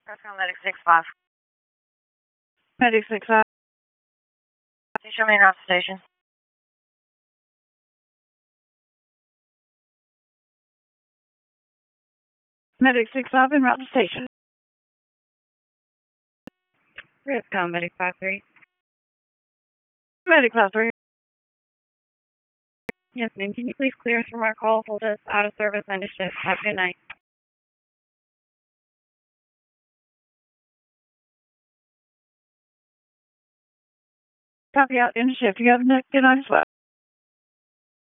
Personnel Medic 6-5. Medic 6-5. Please show me around the station. Medic 6-5 en route to station. Rescom Medic 5-3. Medic 5-3. Yes, ma'am. Can you please clear us from our call? Hold us out of service and shift. Have a good night. Copy out in shift. You have a good night as well.